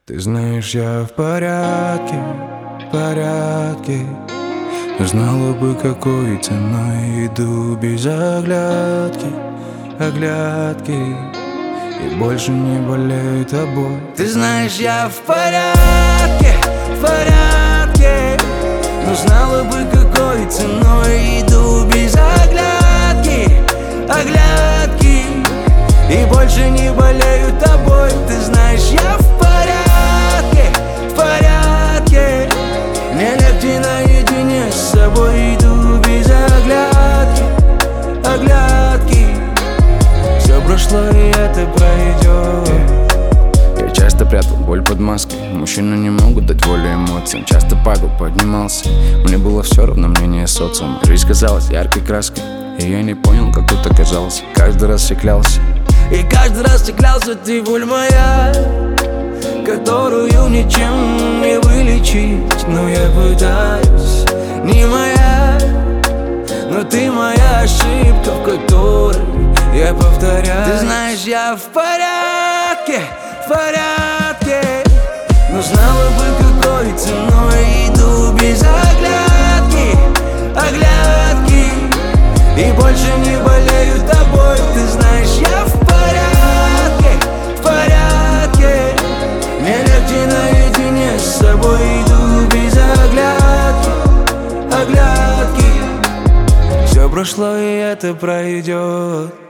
Ты знаешь, я в порядке, знала бы, какой ценой иду без оглядки, и больше не болею тобой. Ты знаешь, я в порядке, но знала бы, какой ценой иду без оглядки, и больше не болею тобой. Ты знаешь, я в порядке, мне легче наедине с собой, иду без оглядки. Все прошло, и это пройдет. Я часто прятал боль под маской. Мужчины не могут дать волю эмоциям. Часто падал, поднимался. Мне было все равно мнение социума. Жизнь казалась яркой краской, и я не понял, как тут оказался. Каждый раз я клялся. И каждый раз ты клялся, ты боль моя, которую ничем не вылечить. Но я пытаюсь, не моя, но ты моя ошибка, в которой я повторяю. Ты знаешь, я в порядке, но знала бы, какой ценой иду без оглядки, и больше не болею тобой. Ты знаешь, я в порядке, мне легче наедине с собой, иду без оглядки. Все прошло, и это пройдет.